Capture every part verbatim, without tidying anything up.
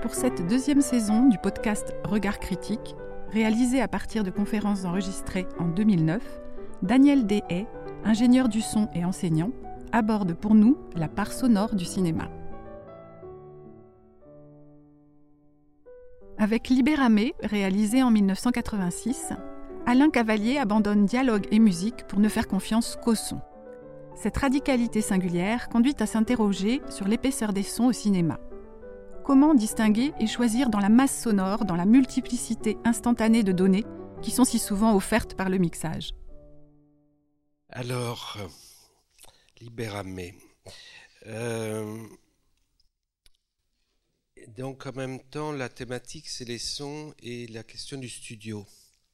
Pour cette deuxième saison du podcast Regard critique, réalisé à partir de conférences enregistrées en deux mille neuf, Daniel Dehaye, ingénieur du son et enseignant, aborde pour nous la part sonore du cinéma. Avec Libéramé, réalisé en mille neuf cent quatre-vingt-six, Alain Cavalier abandonne dialogue et musique pour ne faire confiance qu'au son. Cette radicalité singulière conduit à s'interroger sur l'épaisseur des sons au cinéma. Comment distinguer et choisir dans la masse sonore, dans la multiplicité instantanée de données qui sont si souvent offertes par le mixage ? Alors, euh, Libéramé. Euh, donc en même temps, la thématique, c'est les sons et la question du studio.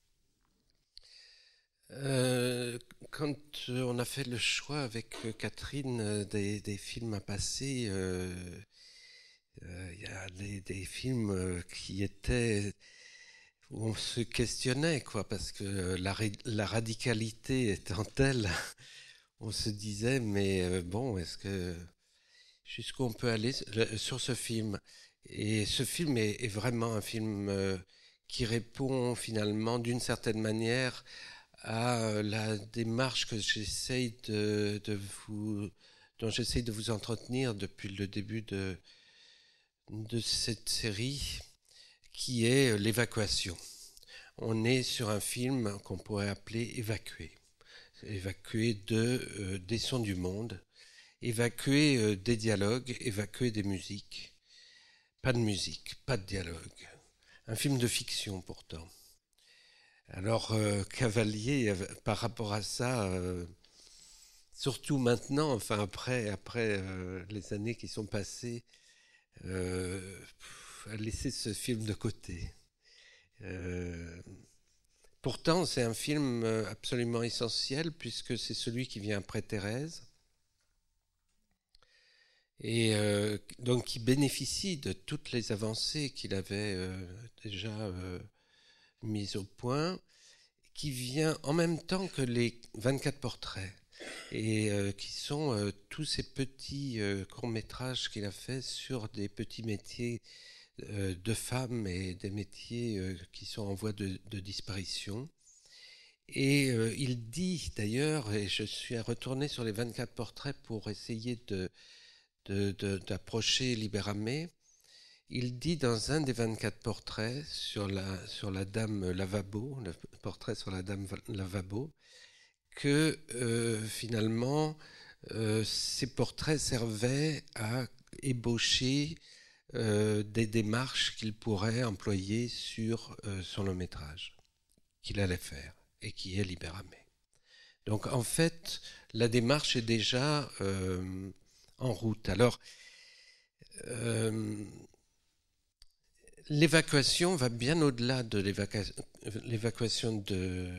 Euh, quand on a fait le choix avec Catherine des, des films à passer, euh, euh, il y a des, des films qui étaient où on se questionnait, quoi, parce que la, la radicalité étant telle, on se disait, mais bon, est-ce que jusqu'où on peut aller sur ce film ? Et ce film est, est vraiment un film qui répond finalement d'une certaine manière à la démarche que j'essaye de, de vous, dont j'essaye de vous entretenir depuis le début de, de cette série, qui est l'évacuation. On est sur un film qu'on pourrait appeler évacué, évacué de, euh, des sons du monde, évacué euh, des dialogues, évacué des musiques. Pas de musique, pas de dialogue. Un film de fiction pourtant. Alors, euh, Cavalier, par rapport à ça, euh, surtout maintenant, enfin après, après euh, les années qui sont passées, euh, a laissé ce film de côté. Euh, pourtant, c'est un film absolument essentiel puisque c'est celui qui vient après Thérèse et euh, donc qui bénéficie de toutes les avancées qu'il avait euh, déjà euh, mise au point, qui vient en même temps que les vingt-quatre portraits, et euh, qui sont euh, tous ces petits euh, courts-métrages qu'il a fait sur des petits métiers euh, de femmes et des métiers euh, qui sont en voie de, de disparition. Et euh, il dit d'ailleurs, et je suis retourné sur les vingt-quatre portraits pour essayer de, de, de, d'approcher Libéramé. Il dit dans un des vingt-quatre portraits sur la, sur la dame Lavabo, le portrait sur la dame Lavabo, que euh, finalement euh, ces portraits servaient à ébaucher euh, des démarches qu'il pourrait employer sur euh, son long métrage, qu'il allait faire et qui est Libéramé. Donc en fait, la démarche est déjà euh, en route. Alors, euh, l'évacuation va bien au-delà de l'évacu- l'évacuation de,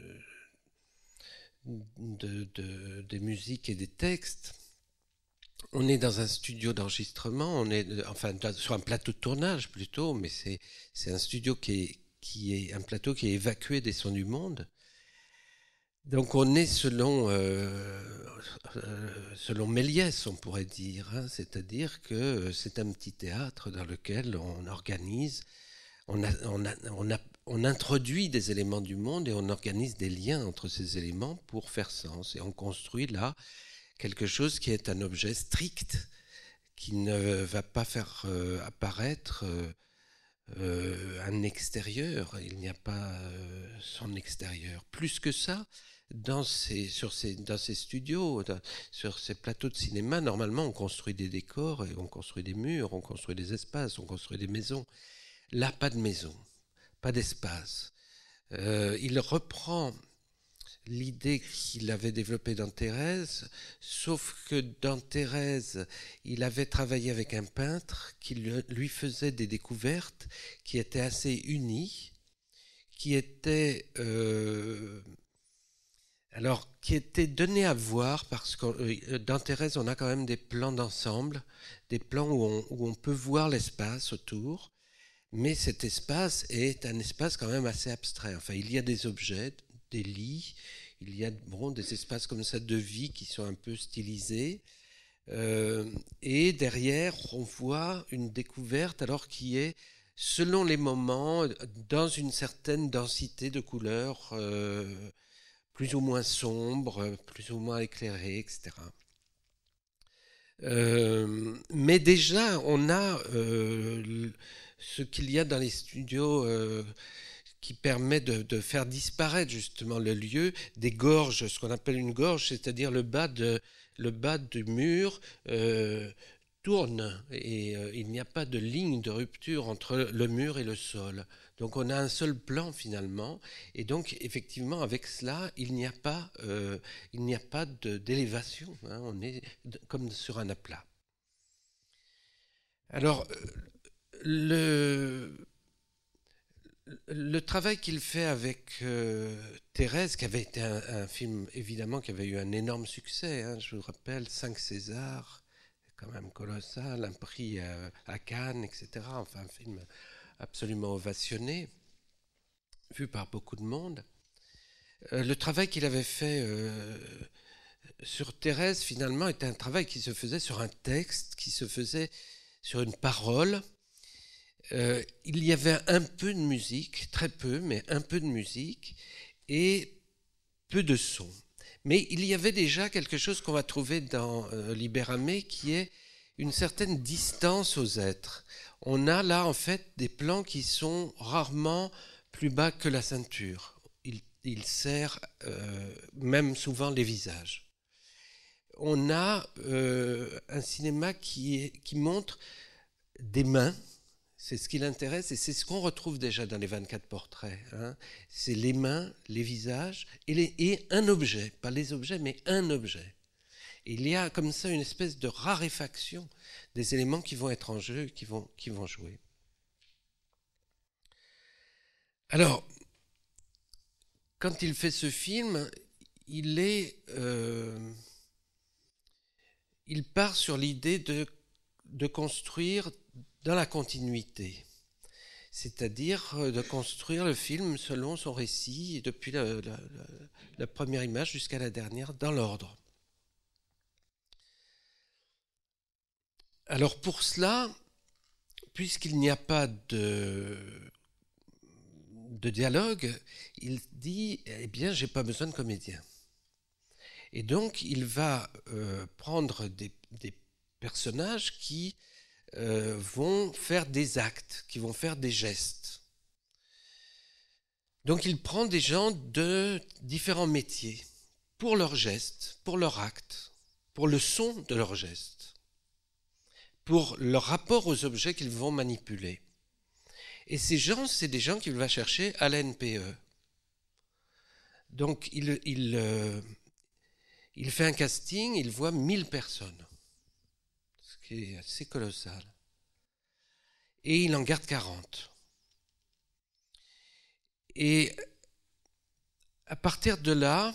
de, de, des musiques et des textes. On est dans un studio d'enregistrement, on est enfin sur un plateau de tournage plutôt, mais c'est, c'est un studio qui est, qui est un plateau qui est évacué des sons du monde. Donc on est selon, euh, euh, selon Méliès, on pourrait dire, hein, c'est-à-dire que c'est un petit théâtre dans lequel on organise, on, a, on, a, on, a, on introduit des éléments du monde et on organise des liens entre ces éléments pour faire sens. Et on construit là quelque chose qui est un objet strict, qui ne va pas faire euh, apparaître euh, euh, un extérieur, il n'y a pas euh, son extérieur. Plus que ça, dans ces, sur ces, dans ces studios, dans, sur ces plateaux de cinéma, normalement on construit des décors, et on construit des murs, on construit des espaces, on construit des maisons. Là, pas de maison, pas d'espace. Euh, il reprend l'idée qu'il avait développée dans Thérèse, sauf que dans Thérèse, il avait travaillé avec un peintre qui lui faisait des découvertes qui étaient assez unies, qui étaient, euh, alors, qui étaient données à voir, parce que dans Thérèse, on a quand même des plans d'ensemble, des plans où on, où on peut voir l'espace autour, mais cet espace est un espace quand même assez abstrait. Enfin, il y a des objets, des lits, il y a bon, des espaces comme ça de vie qui sont un peu stylisés, Euh, et derrière, on voit une découverte alors qui est, selon les moments, dans une certaine densité de couleurs, euh, plus ou moins sombre, plus ou moins éclairée, et cetera. Euh, mais déjà, on a euh, ce qu'il y a dans les studios euh, qui permet de, de faire disparaître justement le lieu, des gorges, ce qu'on appelle une gorge, c'est-à-dire le bas de le bas du mur euh, tourne et euh, il n'y a pas de ligne de rupture entre le mur et le sol. Donc on a un seul plan finalement, et donc effectivement avec cela il n'y a pas euh, il n'y a pas de, d'élévation, hein, on est de, comme sur un aplat. Alors le le travail qu'il fait avec euh, Thérèse, qui avait été un, un, film évidemment qui avait eu un énorme succès, hein, je vous rappelle, cinq Césars, quand même colossal, un prix à, à Cannes, et cetera. Enfin, un film absolument ovationné, vu par beaucoup de monde. Euh, le travail qu'il avait fait euh, sur Thérèse, finalement, était un travail qui se faisait sur un texte, qui se faisait sur une parole. Euh, il y avait un peu de musique, très peu, mais un peu de musique, et peu de son. Mais il y avait déjà quelque chose qu'on va trouver dans euh, Libéramé, qui est une certaine distance aux êtres. On a là, en fait, des plans qui sont rarement plus bas que la ceinture. Il, il sert euh, même souvent les visages. On a euh, un cinéma qui, est, qui montre des mains. C'est ce qui l'intéresse et c'est ce qu'on retrouve déjà dans les vingt-quatre portraits. Hein. C'est les mains, les visages et, les, et un objet, pas les objets, mais un objet. Et il y a comme ça une espèce de raréfaction des éléments qui vont être en jeu, qui vont, qui vont jouer. Alors, quand il fait ce film, il est, euh, il part sur l'idée de, de construire dans la continuité, c'est-à-dire de construire le film selon son récit, depuis la, la, la première image jusqu'à la dernière, dans l'ordre. Alors pour cela, puisqu'il n'y a pas de, de dialogue, il dit, eh bien, j'ai pas besoin de comédien. Et donc, il va euh, prendre des, des personnages qui Euh, vont faire des actes, qui vont faire des gestes. Donc il prend des gens de différents métiers pour leurs gestes, pour leurs actes, pour le son de leurs gestes, pour leur rapport aux objets qu'ils vont manipuler. Et ces gens, c'est des gens qu'il va chercher à la N P E. Donc il, il, euh, il fait un casting, il voit mille personnes, ce qui est assez colossal. Et il en garde quarante. Et à partir de là,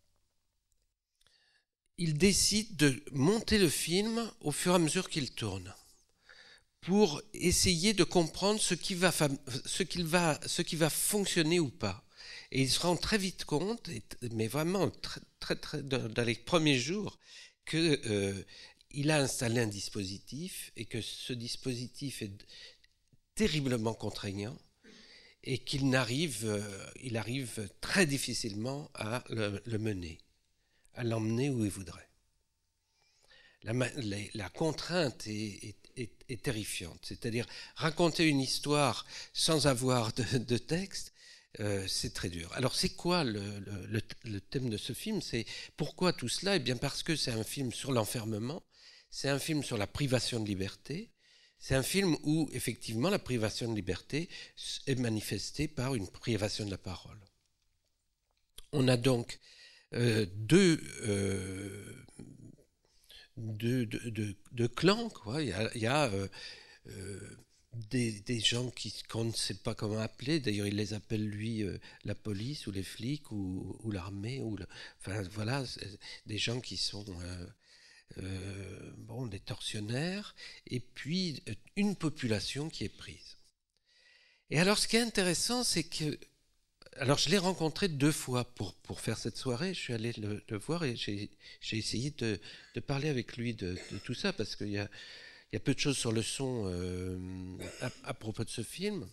il décide de monter le film au fur et à mesure qu'il tourne, pour essayer de comprendre ce qui va, ce qui va, ce qui va fonctionner ou pas. Et il se rend très vite compte, mais vraiment très, très, très, dans les premiers jours, qu'il euh, a installé un dispositif et que ce dispositif est terriblement contraignant et qu'il n'arrive, euh, il arrive très difficilement à le, le mener, à l'emmener où il voudrait. La, la, la contrainte est, est, est, est terrifiante, c'est-à-dire raconter une histoire sans avoir de, de texte, euh, c'est très dur. Alors c'est quoi le, le, le thème de ce film? C'est pourquoi tout cela? Eh bien parce que c'est un film sur l'enfermement, c'est un film sur la privation de liberté. C'est un film où, effectivement, la privation de liberté est manifestée par une privation de la parole. On a donc euh, deux, euh, deux, deux, deux, deux clans, quoi. Il y a, il y a euh, euh, des, des gens qui, qu'on ne sait pas comment appeler, d'ailleurs il les appelle lui euh, la police ou les flics ou, ou l'armée, ou le, enfin voilà, des gens qui sont... Euh, Euh, bon, des tortionnaires, et puis une population qui est prise. Et alors ce qui est intéressant, c'est que alors je l'ai rencontré deux fois pour, pour faire cette soirée. Je suis allé le, le voir et j'ai, j'ai essayé de, de parler avec lui de, de tout ça, parce qu'il y a, il y a peu de choses sur le son euh, à, à propos de ce film.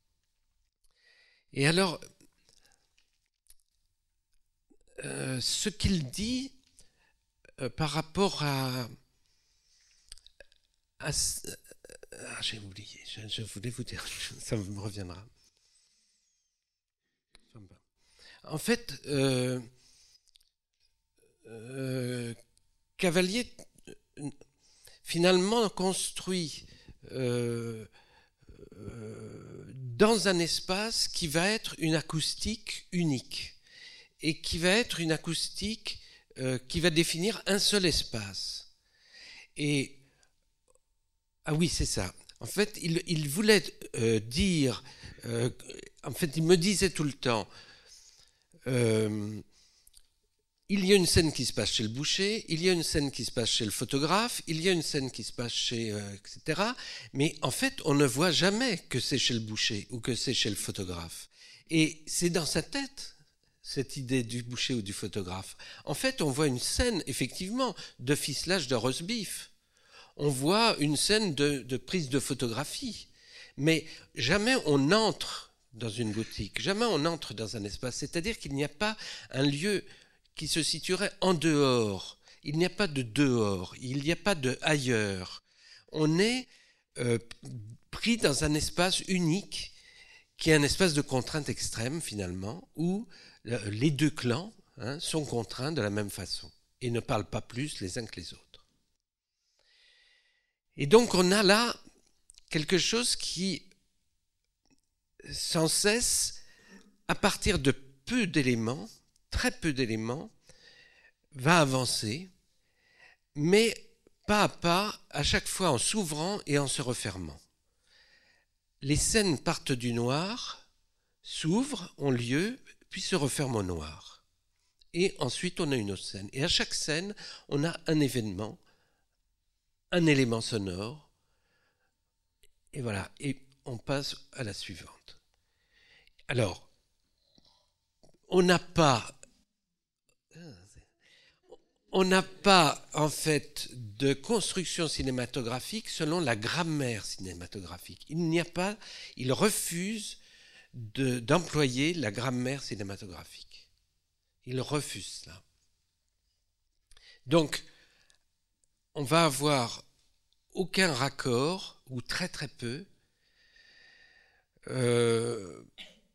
Et alors, euh, ce qu'il dit euh, par rapport à... à ah, j'ai oublié, je, je voulais vous dire, ça me reviendra. En fait, euh, euh, Cavalier finalement construit euh, euh, dans un espace qui va être une acoustique unique et qui va être une acoustique euh, qui va définir un seul espace. Et ah oui, c'est ça. En fait, il, il voulait euh, dire, euh, en fait, il me disait tout le temps, euh, il y a une scène qui se passe chez le boucher, il y a une scène qui se passe chez le photographe, il y a une scène qui se passe chez... Euh, et cetera. Mais en fait, on ne voit jamais que c'est chez le boucher ou que c'est chez le photographe. Et c'est dans sa tête, cette idée du boucher ou du photographe. En fait, on voit une scène, effectivement, de ficelage de roast beef. On voit une scène de, de prise de photographie. Mais jamais on entre dans une boutique, jamais on entre dans un espace. C'est-à-dire qu'il n'y a pas un lieu qui se situerait en dehors. Il n'y a pas de dehors, il n'y a pas de ailleurs. On est euh, pris dans un espace unique qui est un espace de contrainte extrême finalement, où les deux clans hein, sont contraints de la même façon et ne parlent pas plus les uns que les autres. Et donc on a là quelque chose qui, sans cesse, à partir de peu d'éléments, très peu d'éléments, va avancer, mais pas à pas, à chaque fois en s'ouvrant et en se refermant. Les scènes partent du noir, s'ouvrent, ont lieu, puis se referment au noir. Et ensuite, on a une autre scène. Et à chaque scène, on a un événement, un élément sonore, et voilà. Et on passe à la suivante. Alors, on n'a pas... On n'a pas, en fait, de construction cinématographique selon la grammaire cinématographique. Il n'y a pas, il refuse de, d'employer la grammaire cinématographique. Il refuse cela. Donc, on va avoir aucun raccord, ou très très peu. Euh,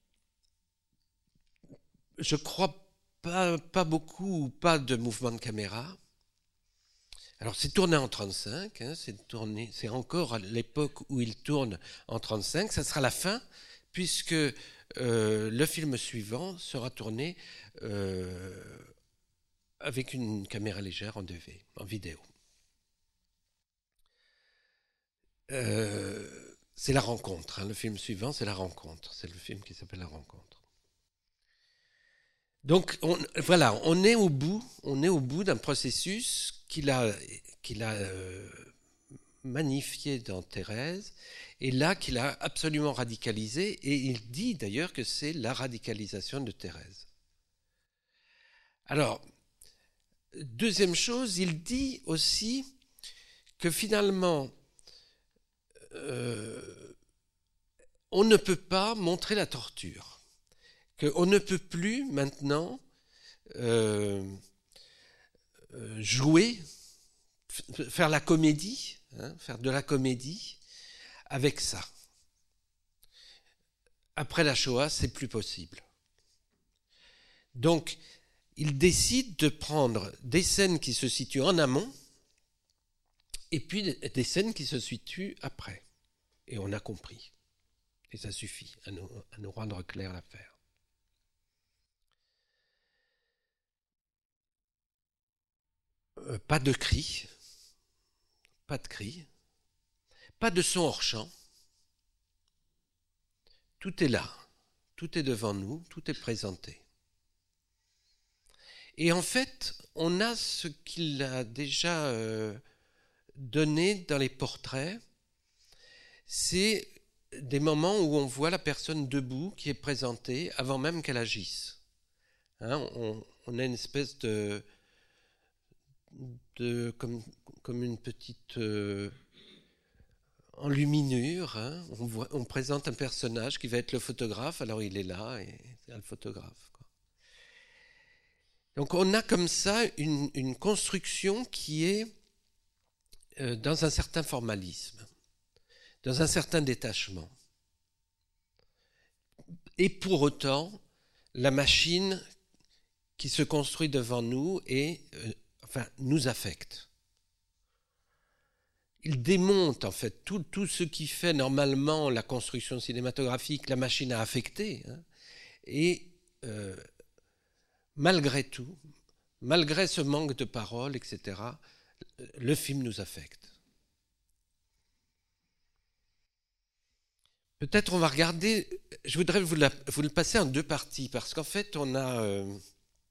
je crois Pas, pas beaucoup ou pas de mouvement de caméra. Alors c'est tourné en trente-cinq, hein, c'est, tourné, c'est encore à l'époque où il tourne en trente-cinq, ça sera la fin, puisque euh, le film suivant sera tourné euh, avec une caméra légère en deux V, en vidéo. Euh, c'est La Rencontre, hein, le film suivant c'est La Rencontre, c'est le film qui s'appelle La Rencontre. Donc on, voilà, on est au bout, on est au bout d'un processus qu'il a, qu'il a euh, magnifié dans Thérèse, et là qu'il a absolument radicalisé, et il dit d'ailleurs que c'est la radicalisation de Thérèse. Alors, deuxième chose, il dit aussi que finalement, euh, on ne peut pas montrer la torture. Qu'on ne peut plus maintenant euh, jouer, faire la comédie, hein, faire de la comédie avec ça. Après la Shoah, c'est plus possible. Donc, il décide de prendre des scènes qui se situent en amont et puis des scènes qui se situent après. Et on a compris. Et ça suffit à nous, à nous rendre clair l'affaire. Euh, pas de cris, pas de cris, pas de son hors champ. Tout est là, tout est devant nous, tout est présenté. Et en fait, on a ce qu'il a déjà euh, donné dans les portraits, c'est des moments où on voit la personne debout qui est présentée avant même qu'elle agisse. Hein, on, on a une espèce de, de comme, comme une petite euh, enluminure. Hein, on, voit, on présente un personnage qui va être le photographe, alors il est là et c'est le photographe. Quoi. Donc on a comme ça une, une construction qui est euh, dans un certain formalisme, dans un certain détachement. Et pour autant, la machine qui se construit devant nous et, euh, enfin, nous affecte. Il démonte en fait tout, tout ce qui fait normalement la construction cinématographique, la machine a affecté. Hein, et euh, malgré tout, malgré ce manque de paroles, et cetera, le film nous affecte. Peut-être on va regarder, je voudrais vous, la, vous le passer en deux parties, parce qu'en fait on a euh,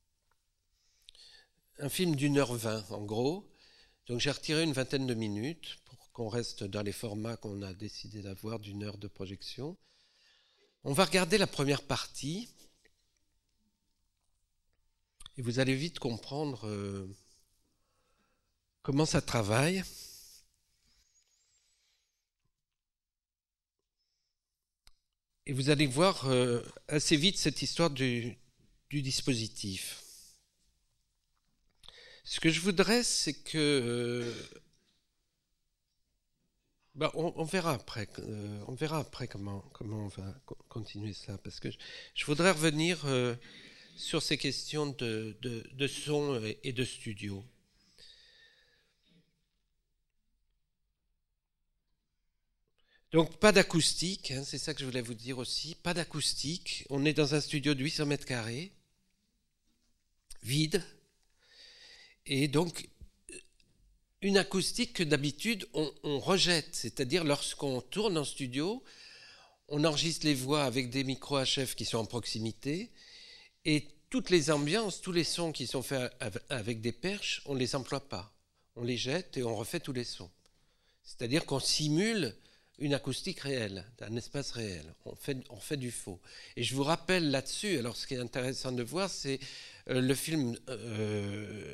un film d'une heure vingt en gros, donc j'ai retiré une vingtaine de minutes pour qu'on reste dans les formats qu'on a décidé d'avoir d'une heure de projection. On va regarder la première partie, et vous allez vite comprendre euh, comment ça travaille. Et vous allez voir euh, assez vite cette histoire du, du dispositif. Ce que je voudrais, c'est que... Euh, bah on, on verra après, euh, on verra après comment, comment on va continuer ça, parce que je, je voudrais revenir euh, sur ces questions de, de, de son et de studio. Donc pas d'acoustique, hein, c'est ça que je voulais vous dire aussi, pas d'acoustique. On est dans un studio de huit cents mètres carrés, vide, et donc une acoustique que d'habitude on, on rejette, c'est-à-dire lorsqu'on tourne en studio, on enregistre les voix avec des micros H F qui sont en proximité, et toutes les ambiances, tous les sons qui sont faits avec des perches, on ne les emploie pas, on les jette et on refait tous les sons. C'est-à-dire qu'on simule une acoustique réelle, un espace réel. On fait, on fait du faux. Et je vous rappelle là-dessus, alors ce qui est intéressant de voir, c'est euh, le film euh,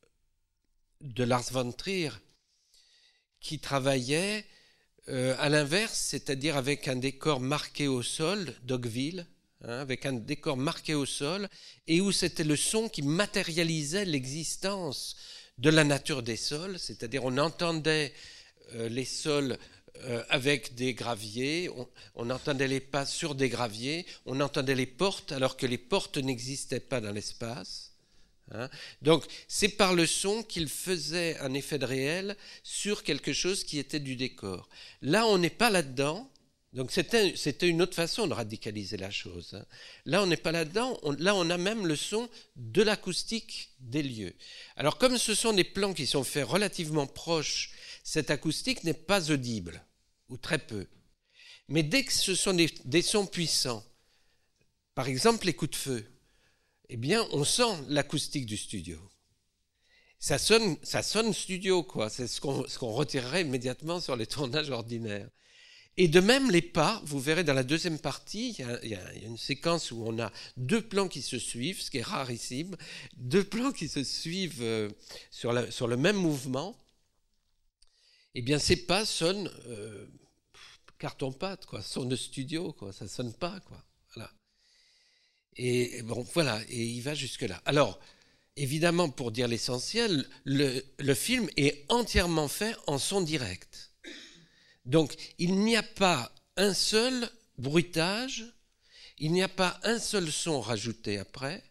de Lars von Trier qui travaillait euh, à l'inverse, c'est-à-dire avec un décor marqué au sol, Dogville, hein, avec un décor marqué au sol, et où c'était le son qui matérialisait l'existence de la nature des sols, c'est-à-dire on entendait euh, les sols Euh, avec des graviers, on, on entendait les pas sur des graviers, on entendait les portes alors que les portes n'existaient pas dans l'espace. Hein. Donc c'est par le son qu'il faisait un effet de réel sur quelque chose qui était du décor. Là on n'est pas là-dedans, donc c'était, c'était une autre façon de radicaliser la chose. Hein. Là on n'est pas là-dedans, on, là on a même le son de l'acoustique des lieux. Alors comme ce sont des plans qui sont faits relativement proches, cette acoustique n'est pas audible, ou très peu. Mais dès que ce sont des, des sons puissants, par exemple les coups de feu, eh bien on sent l'acoustique du studio. Ça sonne, ça sonne studio, quoi. C'est ce qu'on, ce qu'on retirerait immédiatement sur les tournages ordinaires. Et de même les pas, vous verrez dans la deuxième partie, il y a, il y a, il y a une séquence où on a deux plans qui se suivent, ce qui est rarissime, deux plans qui se suivent euh, sur, la, sur le même mouvement. Eh bien, ces pas sonnent euh, carton-pâte, quoi, son de studio, quoi, ça sonne pas, quoi. Voilà. Et bon, voilà, et il va jusque-là. Alors, évidemment, pour dire l'essentiel, le, le film est entièrement fait en son direct. Donc, il n'y a pas un seul bruitage, il n'y a pas un seul son rajouté après.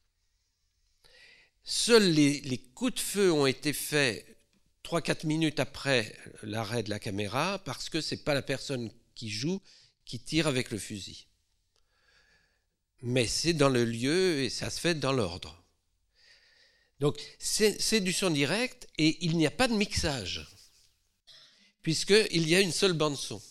Seuls les, les coups de feu ont été faits trois à quatre minutes après l'arrêt de la caméra, parce que ce n'est pas la personne qui joue qui tire avec le fusil. Mais c'est dans le lieu et ça se fait dans l'ordre. Donc c'est, c'est du son direct et il n'y a pas de mixage, puisqu'il y a une seule bande-son.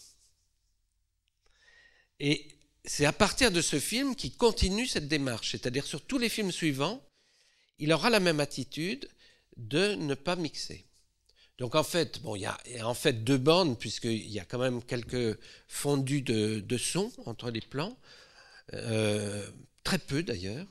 Et c'est à partir de ce film qu'il continue cette démarche, c'est-à-dire sur tous les films suivants, il aura la même attitude de ne pas mixer. Donc en fait, bon, il y a, il y a en fait deux bandes, puisqu'il y a quand même quelques fondus de, de son entre les plans, euh, très peu d'ailleurs,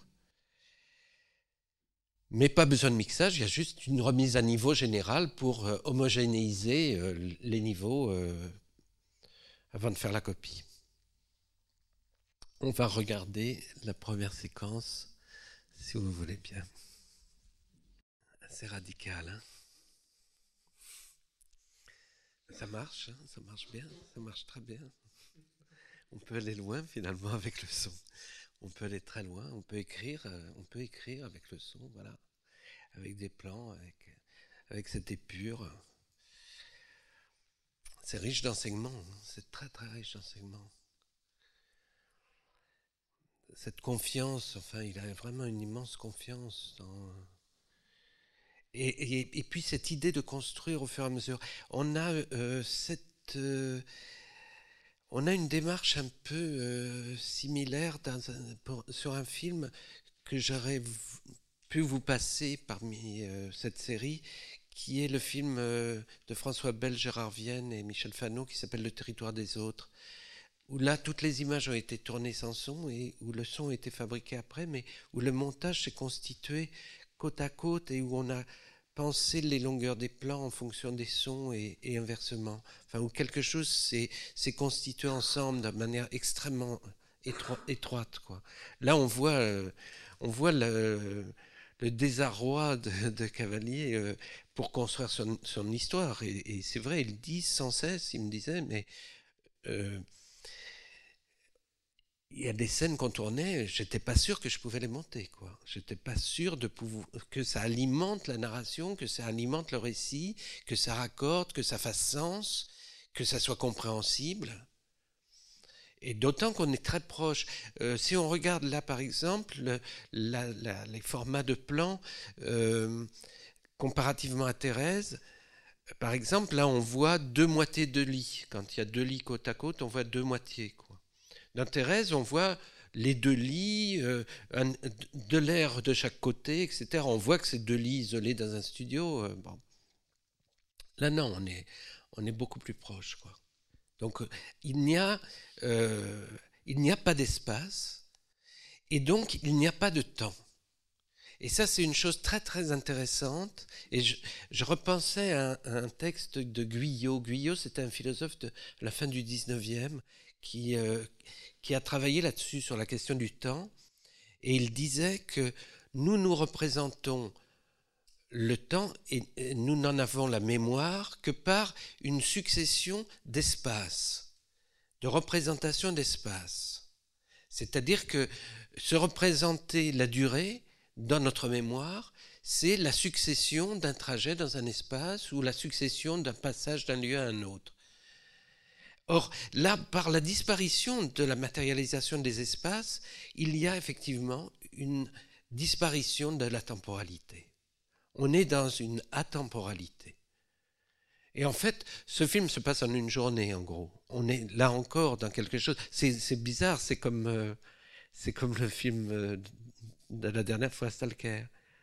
mais pas besoin de mixage, il y a juste une remise à niveau générale pour euh, homogénéiser euh, les niveaux euh, avant de faire la copie. On va regarder la première séquence, si vous voulez bien. C'est radical, hein? Ça marche, hein, ça marche bien, ça marche très bien. On peut aller loin finalement avec le son. On peut aller très loin, on peut écrire, euh, on peut écrire avec le son, voilà, avec des plans, avec, avec cette épure. C'est riche d'enseignement, hein, c'est très très riche d'enseignement. Cette confiance, enfin, il a vraiment une immense confiance dans... Et, et, et puis cette idée de construire au fur et à mesure. On a euh, cette... Euh, on a une démarche un peu euh, similaire dans un, pour, sur un film que j'aurais pu vous passer parmi euh, cette série, qui est le film euh, de François Bell, Gérard Vienne et Michel Fano, qui s'appelle Le territoire des autres, où là, toutes les images ont été tournées sans son et où le son a été fabriqué après, mais où le montage s'est constitué côte à côte et où on a pensé les longueurs des plans en fonction des sons et, et inversement. Enfin, où quelque chose s'est, s'est constitué ensemble de manière extrêmement étro- étroite, quoi. Là, on voit, euh, on voit le, le désarroi de, de Cavalier euh, pour construire son, son histoire. Et, et c'est vrai, il dit sans cesse, il me disait, mais... Euh, il y a des scènes qu'on tournait, j'étais pas sûr que je pouvais les monter, quoi. J'étais pas sûr de pouvoir, que ça alimente la narration, que ça alimente le récit, que ça raccorde, que ça fasse sens, que ça soit compréhensible. Et d'autant qu'on est très proche. Euh, si on regarde là, par exemple, le, la, la, les formats de plans, euh, comparativement à Thérèse, par exemple, là, on voit deux moitiés de lit. Quand il y a deux lits côte à côte, on voit deux moitiés, quoi. Dans Thérèse, on voit les deux lits, euh, un, de l'air de chaque côté, et cetera. On voit que c'est deux lits isolés dans un studio. Euh, bon. Là, non, on est, on est beaucoup plus proche, quoi. Donc, euh, il n'y a, euh, il n'y a pas d'espace, et donc il n'y a pas de temps. Et ça, c'est une chose très très intéressante. Et je, je repensais à un, à un texte de Guyot. Guyot, c'était un philosophe de la fin du dix-neuvième qui, euh, qui a travaillé là-dessus, sur la question du temps. Et il disait que nous nous représentons le temps et nous n'en avons la mémoire que par une succession d'espaces, de représentations d'espaces. C'est-à-dire que se représenter la durée dans notre mémoire, c'est la succession d'un trajet dans un espace ou la succession d'un passage d'un lieu à un autre. Or, là, par la disparition de la matérialisation des espaces, il y a effectivement une disparition de la temporalité. On est dans une atemporalité. Et en fait, ce film se passe en une journée, en gros. On est là encore dans quelque chose... C'est, c'est bizarre, c'est comme, euh, c'est comme le film euh, de la dernière fois, Stalker.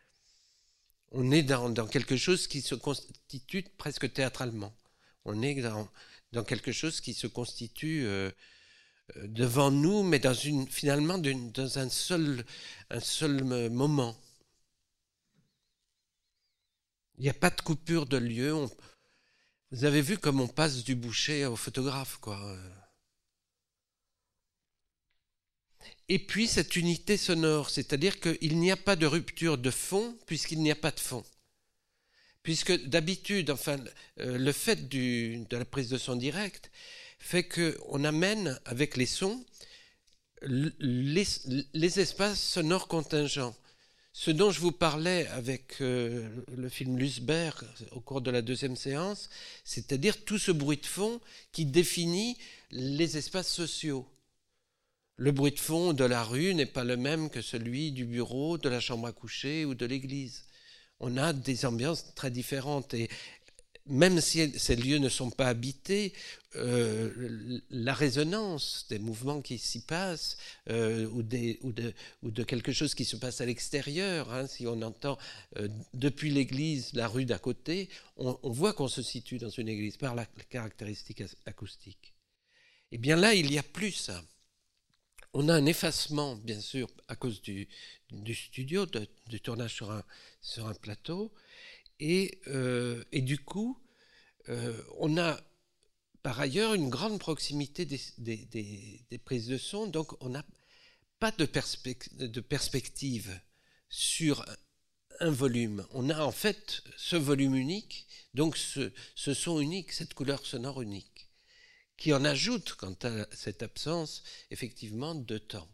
On est dans, dans quelque chose qui se constitue presque théâtralement. On est dans... dans quelque chose qui se constitue euh, devant nous, mais dans une, finalement d'une, dans un seul, un seul moment. Il n'y a pas de coupure de lieu. On, vous avez vu comme on passe du boucher au photographe, quoi. Et puis cette unité sonore, c'est-à-dire qu'il n'y a pas de rupture de fond puisqu'il n'y a pas de fond. Puisque d'habitude, enfin, euh, le fait du, de la prise de son directe fait qu'on amène avec les sons les, les espaces sonores contingents. Ce dont je vous parlais avec euh, le film Lusberg au cours de la deuxième séance, c'est-à-dire tout ce bruit de fond qui définit les espaces sociaux. Le bruit de fond de la rue n'est pas le même que celui du bureau, de la chambre à coucher ou de l'église. On a des ambiances très différentes et même si ces lieux ne sont pas habités, euh, la résonance des mouvements qui s'y passent, euh, ou, des, ou, de, ou de quelque chose qui se passe à l'extérieur, hein, si on entend euh, depuis l'église la rue d'à côté, on, on voit qu'on se situe dans une église par la, la caractéristique acoustique. Et bien là, il n'y a plus ça. On a un effacement, bien sûr, à cause du, du studio, de, du tournage sur un, sur un plateau, et, euh, et du coup, euh, on a par ailleurs une grande proximité des, des, des, des prises de son, donc on n'a pas de, perspec- de perspective sur un volume. On a en fait ce volume unique, donc ce, ce son unique, cette couleur sonore unique, qui en ajoute, quant à cette absence, effectivement, de temps.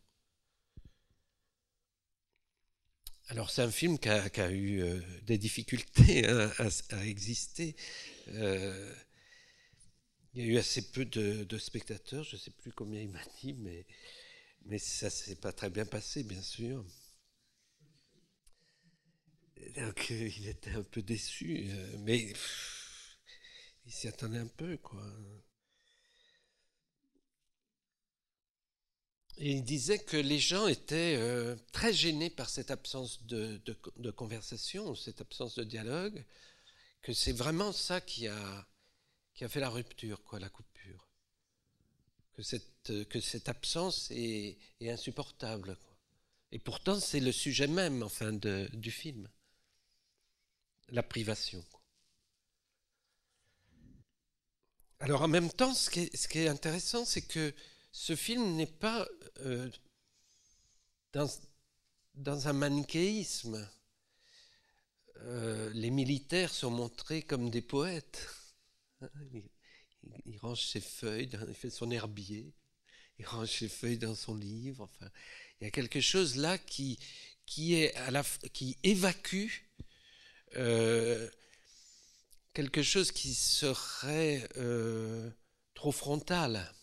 Alors c'est un film qui a, qui a eu euh, des difficultés hein, à, à exister. Euh, il y a eu assez peu de, de spectateurs, je ne sais plus combien il m'a dit, mais, mais ça ne s'est pas très bien passé, bien sûr. Donc euh, il était un peu déçu, euh, mais pff, il s'y attendait un peu, quoi. Et il disait que les gens étaient euh, très gênés par cette absence de, de, de conversation, cette absence de dialogue, que c'est vraiment ça qui a, qui a fait la rupture, quoi, la coupure. Que cette, que cette absence est, est insupportable, quoi. Et pourtant, c'est le sujet même, enfin, de, du film. La privation, quoi. Alors, en même temps, ce qui est, ce qui est intéressant, c'est que ce film n'est pas euh, dans, dans un manichéisme. Euh, les militaires sont montrés comme des poètes. Il, il range ses feuilles, il fait son herbier, il range ses feuilles dans son livre. Enfin, il y a quelque chose là qui, qui, est à la, qui évacue euh, quelque chose qui serait euh, trop frontal.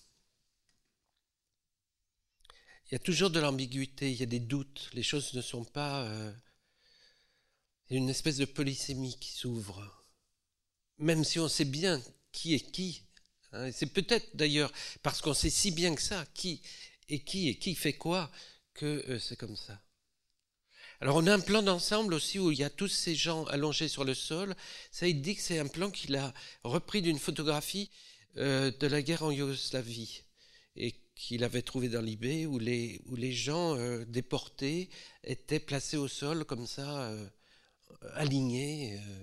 Il y a toujours de l'ambiguïté, il y a des doutes, les choses ne sont pas... Euh, il y a une espèce de polysémie qui s'ouvre. Même si on sait bien qui est qui. Hein, c'est peut-être d'ailleurs parce qu'on sait si bien que ça, qui est qui et qui fait quoi, que euh, c'est comme ça. Alors on a un plan d'ensemble aussi où il y a tous ces gens allongés sur le sol. Ça, il dit que c'est un plan qu'il a repris d'une photographie euh, de la guerre en Yougoslavie et qu'il avait trouvé dans Libé, où les, où les gens euh, déportés étaient placés au sol comme ça, euh, alignés. Euh.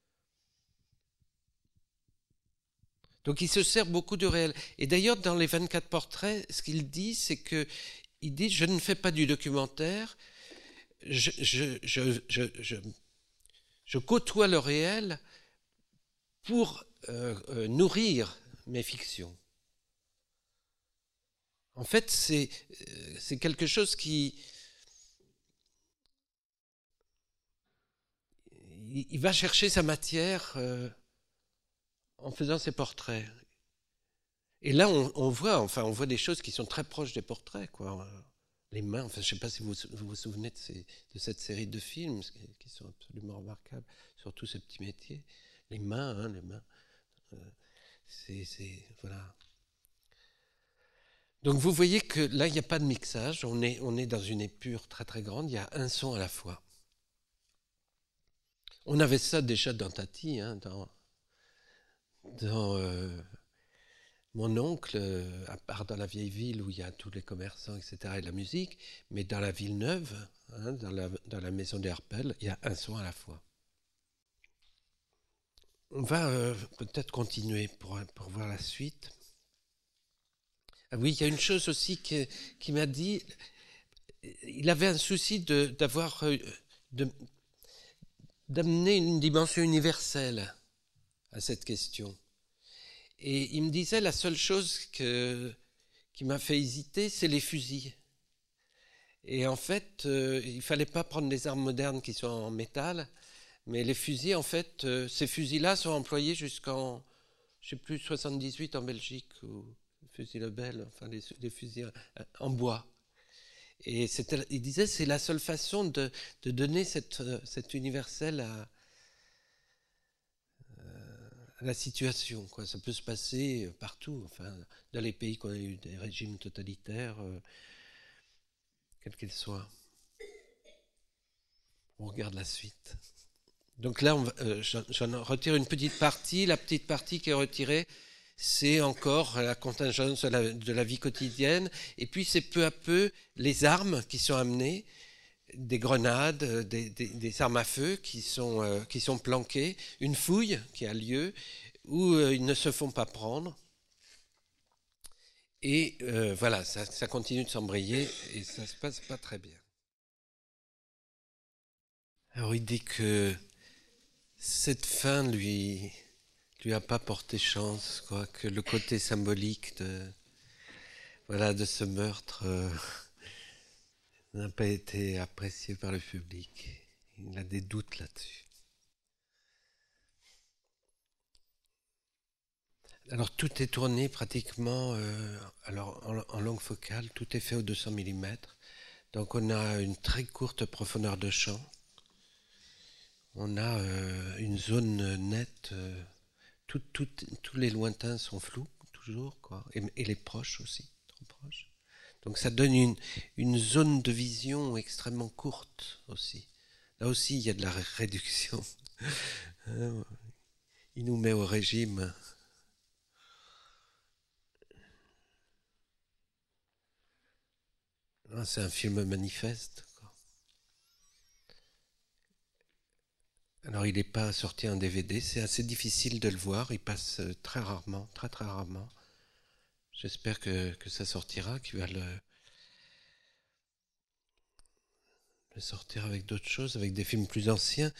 Donc il se sert beaucoup de réel. Et d'ailleurs, dans les vingt-quatre portraits, ce qu'il dit, c'est que il dit, je ne fais pas du documentaire, je, je, je, je, je, je côtoie le réel pour euh, euh, nourrir mes fictions. En fait, c'est, euh, c'est quelque chose qui... Il, il va chercher sa matière euh, en faisant ses portraits. Et là, on, on voit, enfin, on voit des choses qui sont très proches des portraits, quoi. Les mains, enfin, je ne sais pas si vous vous, vous souvenez de, ces, de cette série de films qui sont absolument remarquables, surtout ces petits métiers. Les mains, hein, les mains. Euh, c'est, c'est, voilà. Donc vous voyez que là, il n'y a pas de mixage, on est, on est dans une épure très très grande, il y a un son à la fois. On avait ça déjà dans Tati, hein, dans, dans euh, mon oncle, euh, à part dans la vieille ville où il y a tous les commerçants, et cetera, et la musique, mais dans la ville neuve, hein, dans, la, dans la maison des Harpel, il y a un son à la fois. On va euh, peut-être continuer pour, pour voir la suite. Ah oui, il y a une chose aussi qui, qui m'a dit, il avait un souci de, d'avoir, de, d'amener une dimension universelle à cette question. Et il me disait, la seule chose que, qui m'a fait hésiter, c'est les fusils. Et en fait, euh, il ne fallait pas prendre des armes modernes qui sont en métal, mais les fusils, en fait, euh, ces fusils-là sont employés jusqu'en, je ne sais plus, soixante-dix-huit en Belgique, ou fusil Lebel, enfin les, les fusils en bois. Et c'était, il disait c'est la seule façon de, de donner cette, cet universel à, la situation, quoi. Ça peut se passer partout, enfin, dans les pays qui ont eu des régimes totalitaires, euh, quels qu'ils soient. On regarde la suite. Donc là, on va, euh, j'en, j'en retire une petite partie. La petite partie qui est retirée, c'est encore la contingence de la, de la vie quotidienne. Et puis, c'est peu à peu les armes qui sont amenées, des grenades, des, des, des armes à feu qui sont, euh, qui sont planquées, une fouille qui a lieu, où euh, ils ne se font pas prendre. Et euh, voilà, ça, ça continue de s'embrayer et ça se passe pas très bien. Alors il dit que cette fin lui lui a pas porté chance, quoi, que le côté symbolique de voilà de ce meurtre euh, n'a pas été apprécié par le public. Il a des doutes là-dessus. Alors tout est tourné pratiquement euh, alors en, en langue focale, tout est fait au deux cents millimètres. Donc on a une très courte profondeur de champ. On a euh, une zone nette. Euh, tout, tout, tous les lointains sont flous, toujours, quoi. Et, et les proches aussi, trop proches. Donc ça donne une, une zone de vision extrêmement courte aussi. Là aussi, il y a de la réduction. Il nous met au régime. C'est un film manifeste. Alors il n'est pas sorti en D V D, c'est assez difficile de le voir, il passe très rarement, très très rarement. J'espère que, que ça sortira, qu'il va le, le sortir avec d'autres choses, avec des films plus anciens.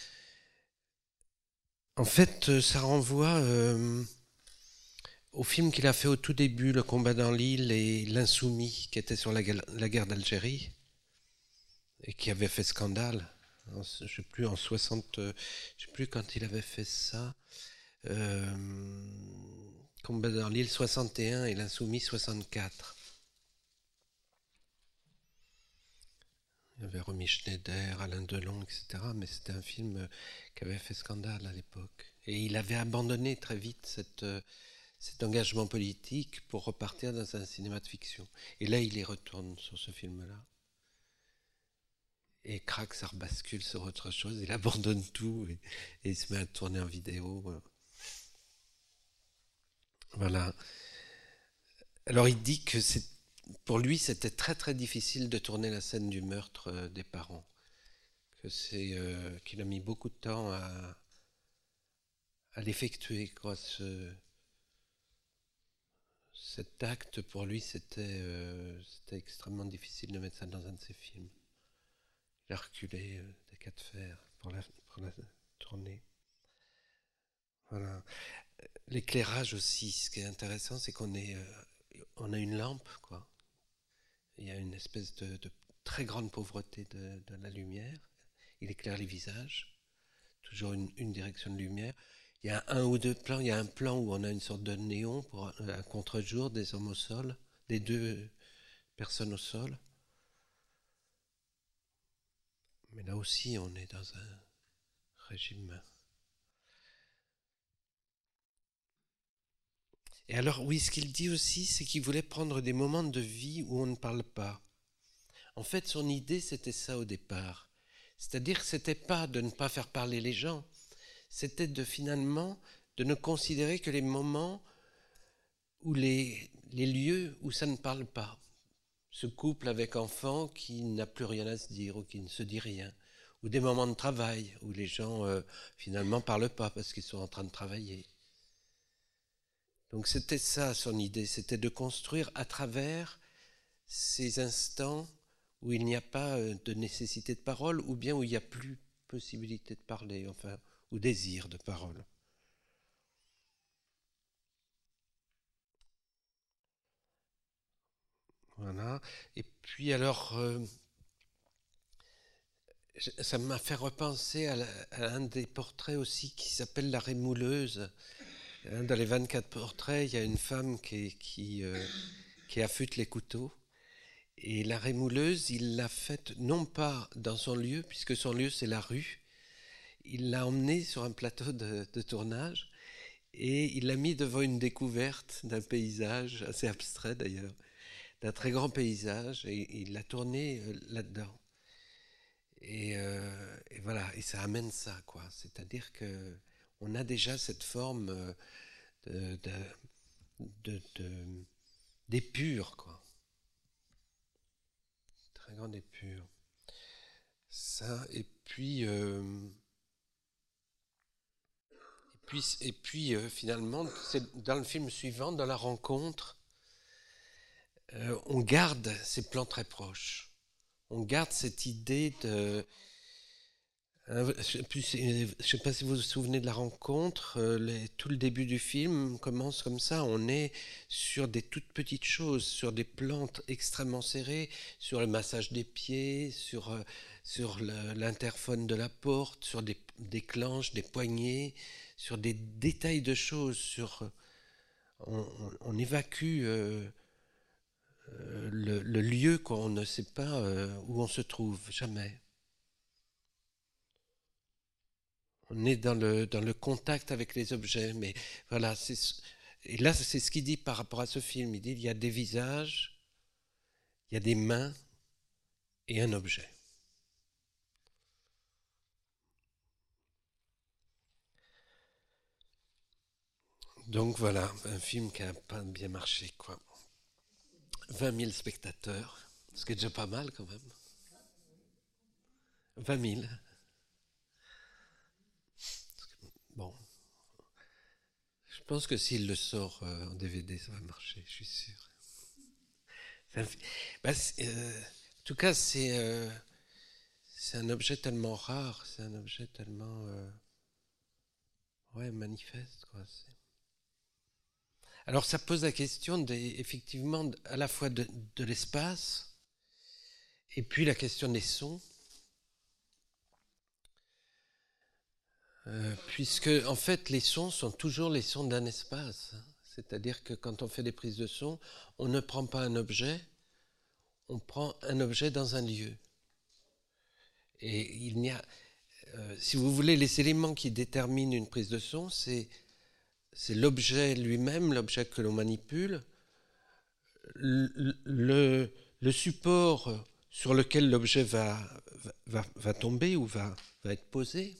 En fait, ça renvoie euh, au film qu'il a fait au tout début, Le combat dans l'île et L'Insoumis, qui était sur la, la guerre d'Algérie et qui avait fait scandale. En, je ne sais plus, en soixante, je ne sais plus quand il avait fait ça. Euh, Combat dans l'île soixante et un et L'Insoumis soixante-quatre. Il y avait Romy Schneider, Alain Delon, et cetera. Mais c'était un film qui avait fait scandale à l'époque. Et il avait abandonné très vite cette, cet engagement politique pour repartir dans un cinéma de fiction. Et là, il y retourne sur ce film-là. Et crac, ça rebascule sur autre chose. Il abandonne tout et, et il se met à tourner en vidéo. Voilà. Alors il dit que c'est, pour lui, c'était très très difficile de tourner la scène du meurtre euh, des parents. Que c'est, euh, qu'il a mis beaucoup de temps à, à l'effectuer, quoi. Ce, cet acte, pour lui, c'était, euh, c'était extrêmement difficile de mettre ça dans un de ses films. Il a reculé euh, des cas de fer pour la, pour la tourner. Voilà. L'éclairage aussi, ce qui est intéressant, c'est qu'on est, euh, on a une lampe, quoi. Il y a une espèce de, de très grande pauvreté de, de la lumière. Il éclaire les visages, toujours une, une direction de lumière. Il y a un ou deux plans. Il y a un plan où on a une sorte de néon pour un, un contre-jour des hommes au sol, des deux personnes au sol. Mais là aussi, on est dans un régime. Et alors, oui, ce qu'il dit aussi, c'est qu'il voulait prendre des moments de vie où on ne parle pas. En fait, son idée, c'était ça au départ. C'est-à-dire que c'était pas de ne pas faire parler les gens, c'était de finalement de ne considérer que les moments où les, les lieux où ça ne parle pas. Ce couple avec enfant qui n'a plus rien à se dire ou qui ne se dit rien. Ou des moments de travail où les gens euh, finalement parlent pas parce qu'ils sont en train de travailler. Donc c'était ça son idée, c'était de construire à travers ces instants où il n'y a pas de nécessité de parole ou bien où il n'y a plus possibilité de parler, enfin, ou désir de parole. Voilà. Et puis alors, euh, ça m'a fait repenser à, la, à un des portraits aussi qui s'appelle La Rémouleuse. Dans les vingt-quatre portraits, il y a une femme qui, qui, euh, qui affûte les couteaux. Et la rémouleuse, il l'a faite non pas dans son lieu, puisque son lieu c'est la rue. Il l'a emmenée sur un plateau de, de tournage et il l'a mis devant une découverte d'un paysage, assez abstrait d'ailleurs, d'un très grand paysage, et il l'a tourné euh, là-dedans. Et, euh, et voilà, et ça amène ça, quoi. C'est-à-dire que on a déjà cette forme euh, de, de, de, de- d'épure, quoi. Très grande épure. Ça, et puis, euh, et puis, et puis euh, finalement, c'est dans le film suivant, dans la rencontre, euh, on garde ces plans très proches. On garde cette idée de... euh, Je ne sais pas si vous vous souvenez de la rencontre, euh, les- tout le début du film commence comme ça, on est sur des toutes petites choses, sur des plantes extrêmement serrées, sur le massage des pieds, sur, euh, sur le- l'interphone de la porte, sur des, des clenches, des poignées, sur des détails de choses, sur, euh, on, on- on évacue euh, euh, le, le lieu qu'on ne sait pas euh, où on se trouve, jamais. On est dans le, dans le contact avec les objets, mais voilà, c'est, et là c'est ce qu'il dit par rapport à ce film, il dit il y a des visages, il y a des mains et un objet. Donc voilà, un film qui a pas bien marché, quoi. vingt mille spectateurs, ce qui est déjà pas mal quand même. vingt mille. Bon, je pense que s'il le sort euh, en D V D, ça va marcher, je suis sûr. C'est un fi- bah, c'est, euh, en tout cas, c'est euh, c'est un objet tellement rare, c'est un objet tellement euh, ouais, manifeste, quoi. C'est- Alors ça pose la question des- effectivement à la fois de, de l'espace et puis la question des sons, euh, puisque en fait les sons sont toujours les sons d'un espace. C'est-à-dire que quand on fait des prises de son, on ne prend pas un objet, on prend un objet dans un lieu. Et il n'y a, euh, si vous voulez, les éléments qui déterminent une prise de son, c'est c'est l'objet lui-même, l'objet que l'on manipule, le, le, le support sur lequel l'objet va, va, va tomber ou va, va être posé,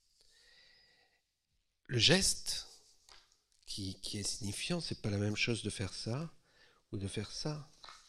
le geste qui, qui est signifiant, c'est pas la même chose de faire ça ou de faire ça.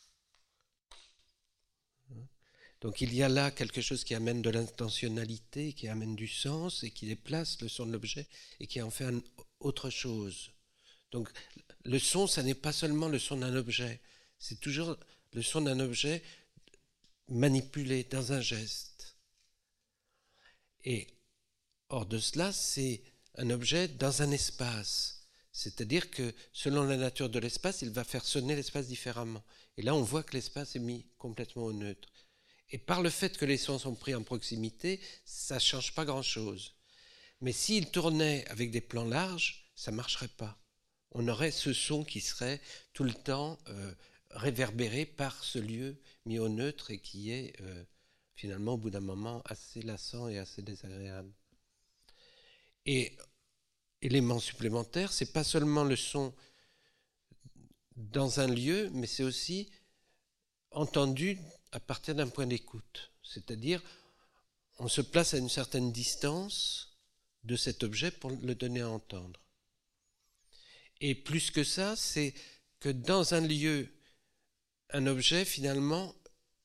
Donc il y a là quelque chose qui amène de l'intentionnalité, qui amène du sens et qui déplace le son de l'objet et qui en fait un, autre chose. Donc le son, ça n'est pas seulement le son d'un objet, c'est toujours le son d'un objet manipulé dans un geste. Et hors de cela, c'est un objet dans un espace. C'est-à-dire que selon la nature de l'espace, il va faire sonner l'espace différemment. Et là, on voit que l'espace est mis complètement au neutre. Et par le fait que les sons sont pris en proximité, ça ne change pas grand-chose. Mais s'il tournait avec des plans larges, ça ne marcherait pas. On aurait ce son qui serait tout le temps euh, réverbéré par ce lieu mis au neutre et qui est euh, finalement au bout d'un moment assez lassant et assez désagréable. Et élément supplémentaire, c'est pas seulement le son dans un lieu, mais c'est aussi entendu à partir d'un point d'écoute. C'est-à-dire, on se place à une certaine distance de cet objet pour le donner à entendre. Et plus que ça, c'est que dans un lieu, un objet, finalement,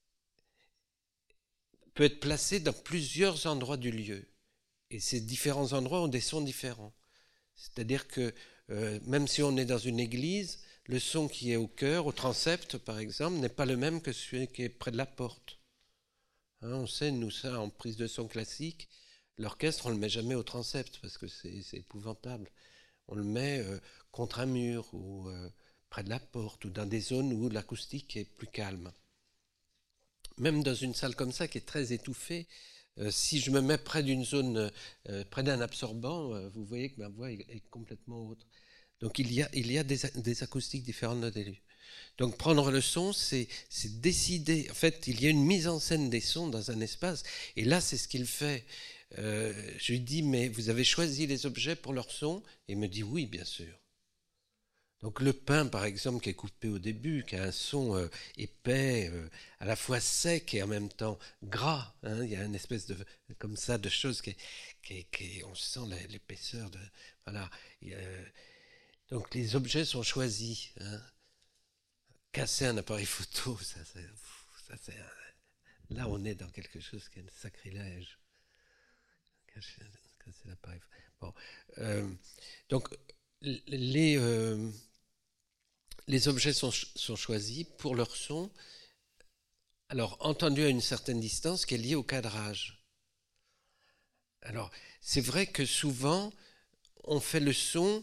peut être placé dans plusieurs endroits du lieu. Et ces différents endroits ont des sons différents. C'est-à-dire que euh, même si on est dans une église, le son qui est au chœur, au transept par exemple, n'est pas le même que celui qui est près de la porte. Hein, on sait, nous, ça, en prise de son classique, l'orchestre, on ne le met jamais au transept parce que c'est, c'est épouvantable. On le met euh, contre un mur ou euh, près de la porte ou dans des zones où l'acoustique est plus calme. Même dans une salle comme ça qui est très étouffée, euh, si je me mets près d'une zone, euh, près d'un absorbant, euh, vous voyez que ma voix est, est complètement autre. Donc il y a, il y a des, des acoustiques différentes dans des lieux. Donc prendre le son, c'est, c'est décider. En fait, il y a une mise en scène des sons dans un espace. Et là, c'est ce qu'il fait euh, je lui dis, mais vous avez choisi les objets pour leur son? Et il me dit, oui, bien sûr. Donc le pain, par exemple, qui est coupé au début, qui a un son euh, épais, euh, à la fois sec et en même temps gras, hein, il y a une espèce de comme ça de chose qui, est, qui, est, qui est, on sent l'épaisseur de voilà. Et, euh, donc les objets sont choisis. Hein. Casser un appareil photo, ça, ça, ça c'est un, là on est dans quelque chose qui est un sacrilège. Casser, casser l'appareil. Bon, euh, donc les euh, Les objets sont, sont choisis pour leur son, alors entendu à une certaine distance, qui est liée au cadrage. Alors, c'est vrai que souvent, on fait le son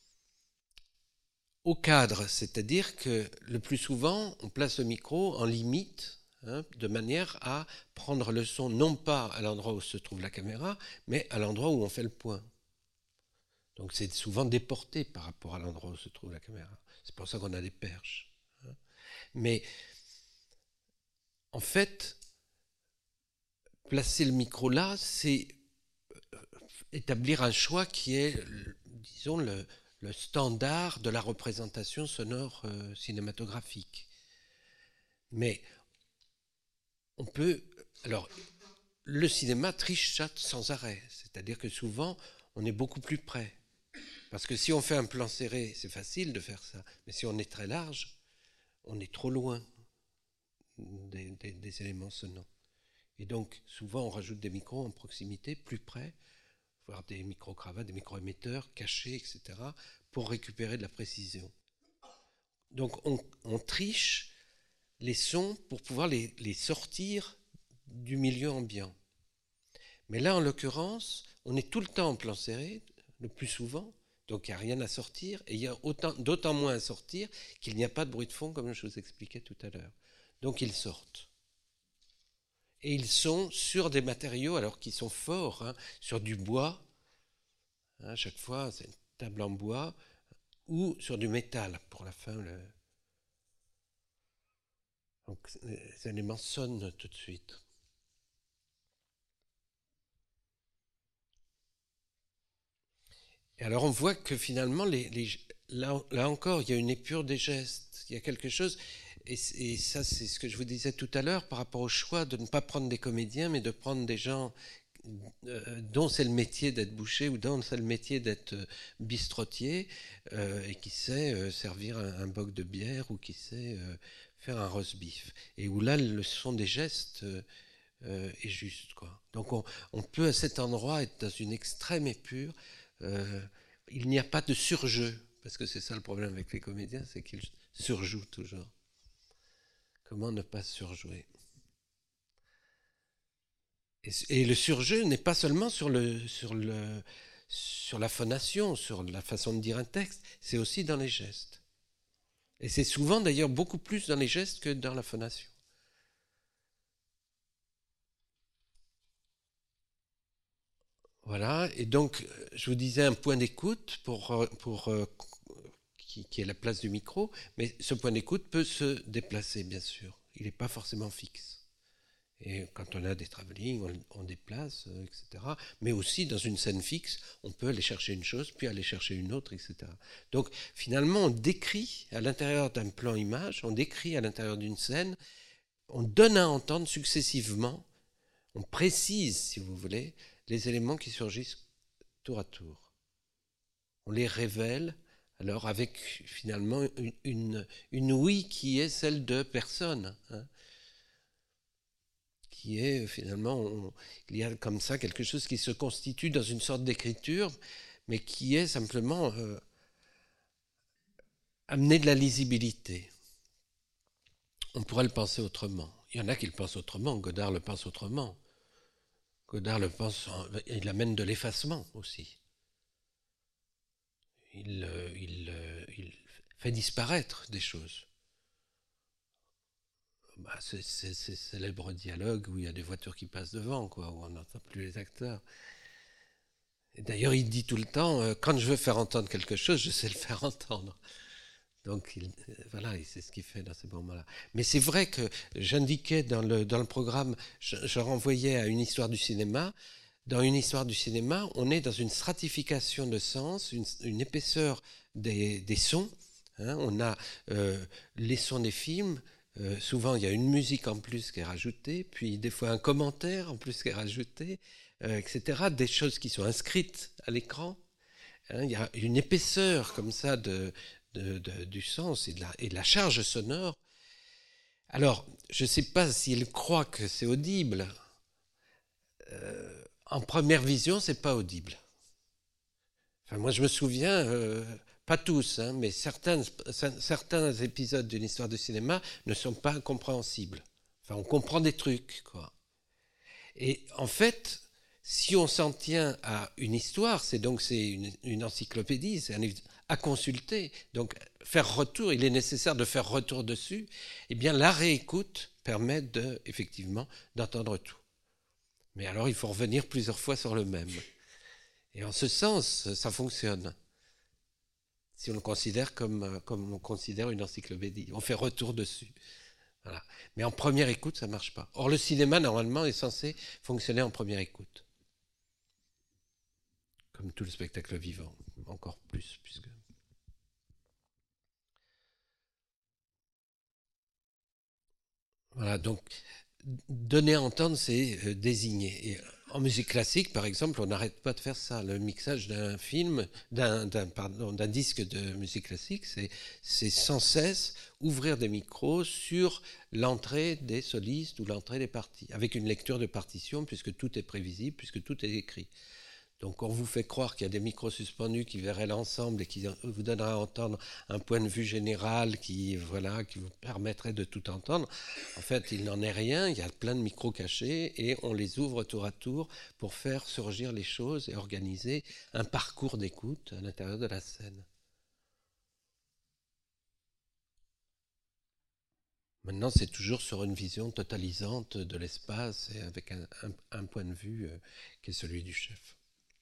au cadre, c'est-à-dire que le plus souvent, on place le micro en limite, hein, de manière à prendre le son non pas à l'endroit où se trouve la caméra, mais à l'endroit où on fait le point. Donc c'est souvent déporté par rapport à l'endroit où se trouve la caméra. C'est pour ça qu'on a des perches. Mais en fait, placer le micro là, c'est établir un choix qui est, disons, le, le standard de la représentation sonore euh, cinématographique. Mais on peut... Alors, le cinéma triche ça sans arrêt. C'est-à-dire que souvent, on est beaucoup plus près. Parce que si on fait un plan serré, c'est facile de faire ça. Mais si on est très large, on est trop loin des, des, des éléments sonnants. Et donc, souvent, on rajoute des micros en proximité, plus près, voire des micro-cravates, des micro-émetteurs cachés, et cetera, pour récupérer de la précision. Donc, on, on triche les sons pour pouvoir les, les sortir du milieu ambiant. Mais là, en l'occurrence, on est tout le temps en plan serré, le plus souvent, donc il n'y a rien à sortir, et il y a autant, d'autant moins à sortir qu'il n'y a pas de bruit de fond, comme je vous expliquais tout à l'heure. Donc ils sortent. Et ils sont sur des matériaux, alors qui sont forts, hein, sur du bois, hein, à chaque fois c'est une table en bois, ou sur du métal, pour la fin. Le... Donc les éléments sonnent tout de suite. Et alors on voit que finalement, les, les, là, là encore, il y a une épure des gestes, il y a quelque chose, et, et ça c'est ce que je vous disais tout à l'heure par rapport au choix de ne pas prendre des comédiens, mais de prendre des gens euh, dont c'est le métier d'être boucher ou dont c'est le métier d'être bistrotier, euh, et qui sait euh, servir un, un boc de bière ou qui sait euh, faire un roast beef. Et où là, le son des gestes euh, euh, est juste, quoi. Donc on, on peut à cet endroit être dans une extrême épure. Euh, il n'y a pas de surjeu, parce que c'est ça le problème avec les comédiens, c'est qu'ils surjouent toujours. Comment ne pas surjouer? Et, et le surjeu n'est pas seulement sur, le, sur, le, sur la phonation, sur la façon de dire un texte, c'est aussi dans les gestes. Et c'est souvent d'ailleurs beaucoup plus dans les gestes que dans la phonation. Voilà, et donc je vous disais un point d'écoute pour, pour, qui, qui est la place du micro, mais ce point d'écoute peut se déplacer, bien sûr. Il n'est pas forcément fixe. Et quand on a des travelling, on, on déplace, et cetera. Mais aussi, dans une scène fixe, on peut aller chercher une chose, puis aller chercher une autre, et cetera. Donc, finalement, on décrit à l'intérieur d'un plan image, on décrit à l'intérieur d'une scène, on donne à entendre successivement, on précise, si vous voulez, les éléments qui surgissent tour à tour. On les révèle, alors avec finalement une, une, une ouïe qui est celle de personne, hein, qui est finalement, on, il y a comme ça quelque chose qui se constitue dans une sorte d'écriture, mais qui est simplement euh, amener de la lisibilité. On pourrait le penser autrement. Il y en a qui le pensent autrement, Godard le pense autrement. Godard le pense, il amène de l'effacement aussi. Il, il, il fait disparaître des choses. Bah, c'est ces célèbres dialogues où il y a des voitures qui passent devant, quoi, où on n'entend plus les acteurs. Et d'ailleurs, il dit tout le temps, euh, quand je veux faire entendre quelque chose, je sais le faire entendre. Donc, il, voilà, c'est ce qu'il fait dans ces moments-là. Mais c'est vrai que j'indiquais dans le, dans le programme, je, je renvoyais à une histoire du cinéma, dans une histoire du cinéma, on est dans une stratification de sens, une, une épaisseur des, des sons. Hein. On a euh, les sons des films, euh, souvent il y a une musique en plus qui est rajoutée, puis des fois un commentaire en plus qui est rajouté, euh, et cetera. Des choses qui sont inscrites à l'écran. Hein. Il y a une épaisseur comme ça de, de, de, du sens et de, la, et de la charge sonore. Alors, je ne sais pas s'il croit que c'est audible. Euh, en première vision, c'est pas audible. Enfin, moi, je me souviens, euh, pas tous, hein, mais certains, certains épisodes d'une histoire de cinéma ne sont pas compréhensibles. Enfin, on comprend des trucs, quoi. Et en fait, si on s'en tient à une histoire, c'est donc c'est une, une encyclopédie, c'est un livre à consulter. Donc, faire retour, il est nécessaire de faire retour dessus. Eh bien, la réécoute permet de, effectivement, d'entendre tout. Mais alors, il faut revenir plusieurs fois sur le même. Et en ce sens, ça fonctionne. Si on le considère comme, comme on considère une encyclopédie. On fait retour dessus. Voilà. Mais en première écoute, ça ne marche pas. Or, le cinéma, normalement, est censé fonctionner en première écoute. Comme tout le spectacle vivant. Encore plus, puisque... Voilà, donc... Donner à entendre, c'est euh, désigner. Et en musique classique, par exemple, on n'arrête pas de faire ça. Le mixage d'un film, d'un, d'un, pardon, d'un disque de musique classique, c'est, c'est sans cesse ouvrir des micros sur l'entrée des solistes ou l'entrée des parties, avec une lecture de partition, puisque tout est prévisible, puisque tout est écrit. Donc on vous fait croire qu'il y a des micros suspendus qui verraient l'ensemble et qui vous donneraient à entendre un point de vue général qui, voilà, qui vous permettrait de tout entendre. En fait, il n'en est rien, il y a plein de micros cachés et on les ouvre tour à tour pour faire surgir les choses et organiser un parcours d'écoute à l'intérieur de la scène. Maintenant, c'est toujours sur une vision totalisante de l'espace et avec un, un, un point de vue euh, qui est celui du chef.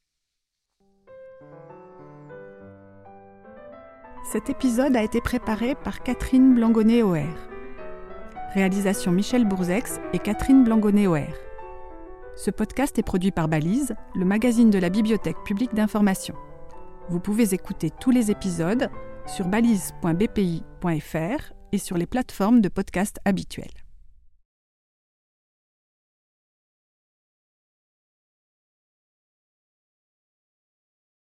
Cet épisode a été préparé par Catherine Blangonnet-Oher. Réalisation Michel Bourzex et Catherine Blangonnet-Oher. Ce podcast est produit par Balise, le magazine de la Bibliothèque publique d'information. Vous pouvez écouter tous les épisodes sur balise point b p i point f r et sur les plateformes de podcast habituelles.